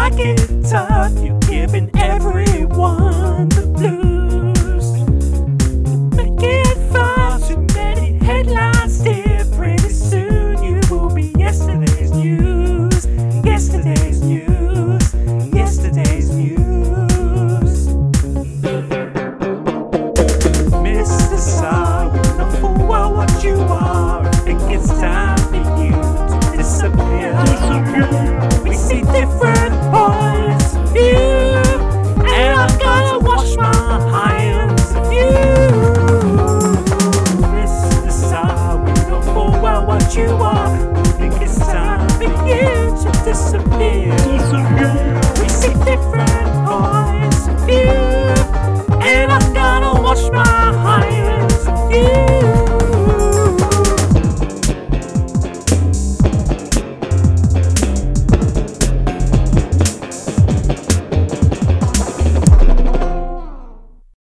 like it tough, you're giving everyone the blues. Making far too many headlines, dear. Pretty soon you will be yesterday's news. Yesterday's news. Yesterday's news. Mr. Star, you know full well what you are. I think it's time for you to disappear. We see different points of view, and I'm gonna wash my hands of you. Mr. Star, we know full well what you are. I think it's time for you to disappear.